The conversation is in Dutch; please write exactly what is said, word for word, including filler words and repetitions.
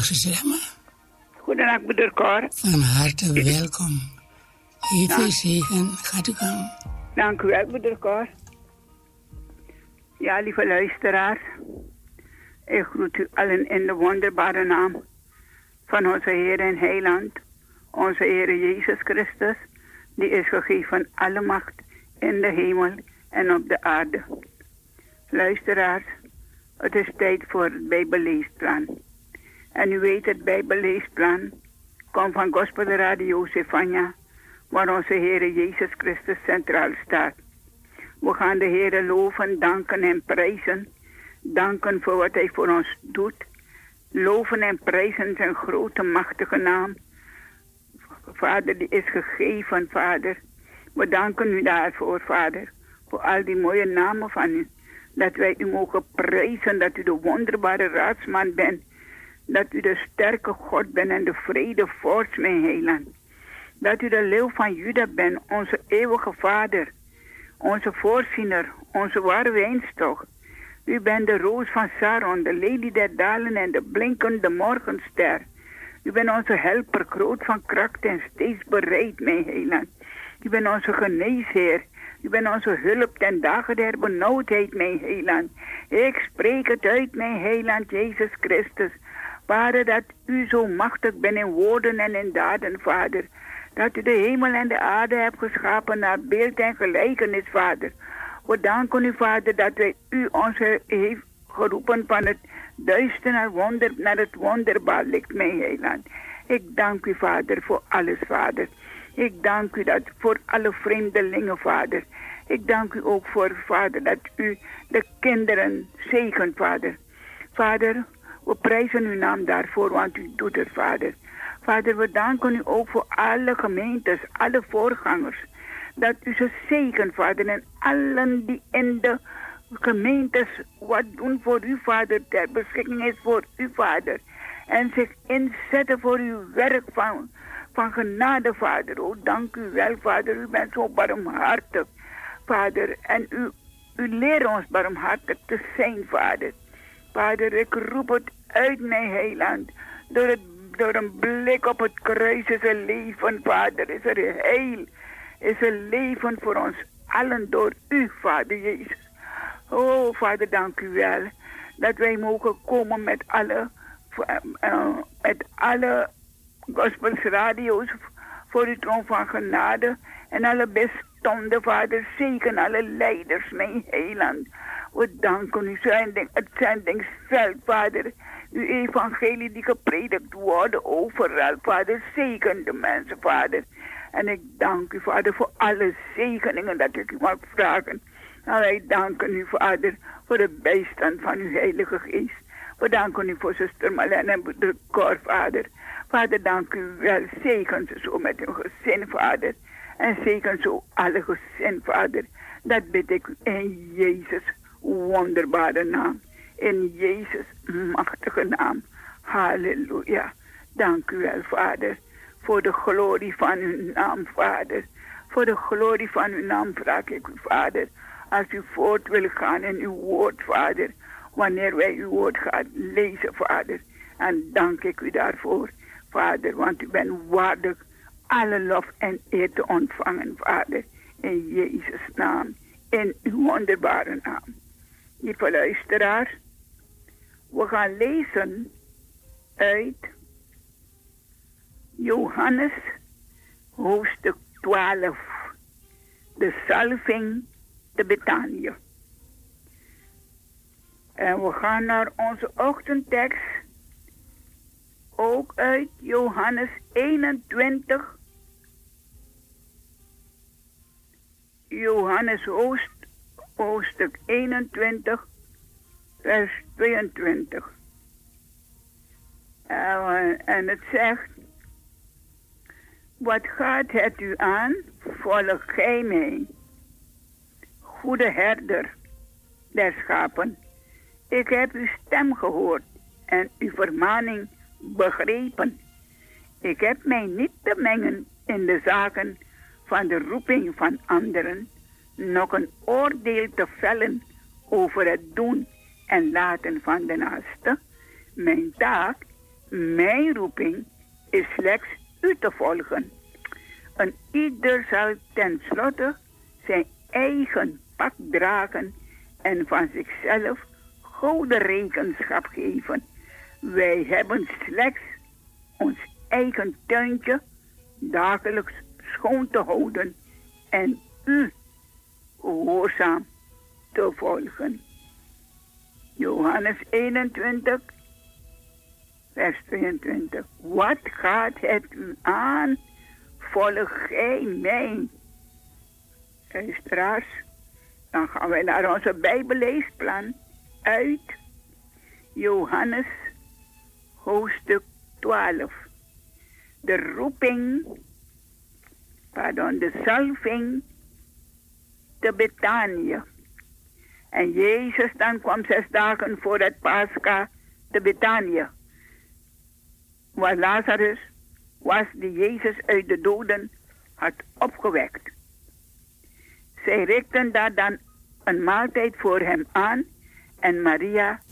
zuster Emma. Goedendag, broeder Cor. Van harte welkom. Even zegen, gaat u gang. Dank u wel, broeder Cor. Ja, lieve luisteraars. Ik groet u allen in de wonderbare naam van onze Heer en Heiland, onze Heer Jezus Christus, die is gegeven alle macht in de hemel en op de aarde. Luisteraars, het is tijd voor het Bijbelleesplan. En u weet, het Bijbelleesplan komt van Gospel Radio Stefania, waar onze Heer Jezus Christus centraal staat. We gaan de Heer loven, danken en prijzen. Danken voor wat Hij voor ons doet. Loven en prijzen zijn grote, machtige naam. Vader, die is gegeven, Vader. We danken u daarvoor, Vader. Voor al die mooie namen van u. Dat wij u mogen prijzen, dat u de wonderbare raadsman bent. Dat u de sterke God bent en de vrede vorst, mijn heiland. Dat u de leeuw van Juda bent, onze eeuwige Vader. Onze voorziener, onze ware wijnstok. U bent de roos van Saron, de lelie der dalen en de blinkende morgenster. U bent onze helper, groot van kracht en steeds bereid, mijn heiland. U bent onze geneesheer. U bent onze hulp ten dagen der benauwdheid, mijn heiland. Ik spreek het uit, mijn heiland, Jezus Christus. Vader, dat u zo machtig bent in woorden en in daden, Vader. Dat u de hemel en de aarde hebt geschapen naar beeld en gelijkenis, Vader. We danken u, Vader, dat wij u ons heeft geroepen van het duister naar, wonder, naar het wonderbaar licht, mijn heiland. Ik dank u, Vader, voor alles, Vader. Ik dank u dat voor alle vreemdelingen, Vader. Ik dank u ook voor, Vader, dat u de kinderen zegent, Vader. Vader, we prijzen uw naam daarvoor, want u doet het, Vader. Vader, we danken u ook voor alle gemeentes, alle voorgangers. Dat u ze zegent, Vader. En allen die in de gemeentes wat doen voor u, Vader. Ter beschikking is voor u, Vader. En zich inzetten voor uw werk van, van genade, Vader. Oh, dank u wel, Vader. U bent zo barmhartig, Vader. En u, u leert ons barmhartig te zijn, Vader. Vader, ik roep het uit, mijn heiland. Door, het, door een blik op het kruis is er leven, Vader. Is er heil. Is er leven voor ons allen door u, Vader Jezus. Oh, Vader, dank u wel. Dat wij mogen komen met alle, uh, met alle gospelsradio's voor uw troon van genade. En alle bestonden, Vader, zegen alle leiders, mijn heiland. We danken u, zending, het zendingsveld, Vader. Uw evangelie die gepredikt worden overal, Vader. Zegen de mensen, Vader. En ik dank u, Vader, voor alle zegeningen dat ik u mag vragen. En wij danken u, Vader, voor de bijstand van uw Heilige Geest. We danken u voor zuster Marlene en broeder Cor, Vader. Vader, dank u wel. Zegen ze zo met hun gezin, Vader. En zegen zo alle gezin, Vader. Dat bid ik u in Jezus' wonderbare naam. In Jezus' machtige naam. Halleluja. Dank u wel, Vader. Voor de glorie van uw naam, Vader. Voor de glorie van uw naam vraag ik u, Vader. Als u voort wil gaan in uw woord, Vader. Wanneer wij uw woord gaan lezen, Vader. En dank ik u daarvoor, Vader. Want u bent waardig alle lof en eer te ontvangen, Vader. In Jezus' naam. In uw wonderbare naam. Lieve luisteraars. We gaan lezen uit Johannes hoofdstuk twaalf. De salving te Betanië. En we gaan naar onze ochtendtekst. Ook uit Johannes eenentwintig. Johannes hoofdstuk, hoofdstuk eenentwintig. Vers tweeëntwintig. En, en het zegt. Wat gaat het u aan? Volg gij mij. Goede herder der schapen. Ik heb uw stem gehoord en uw vermaning begrepen. Ik heb mij niet te mengen in de zaken van de roeping van anderen, nog een oordeel te vellen over het doen en laten van de naaste. Mijn taak Mijn roeping is slechts u te volgen. En ieder zal tenslotte zijn eigen pak dragen en van zichzelf gouden rekenschap geven. Wij hebben slechts ons eigen tuintje dagelijks schoon te houden en u gehoorzaam te volgen. Johannes eenentwintig, vers tweeëntwintig. Wat gaat het u aan? Volg gij mij. Luisteraars, dan gaan we naar onze Bijbelleesplan uit Johannes hoofdstuk twaalf. De roeping, pardon, de salving te Betanië. En Jezus dan kwam zes dagen voor het Pascha te Betanië, waar Lazarus was die Jezus uit de doden had opgewekt. Zij richtten daar dan een maaltijd voor hem aan en Maria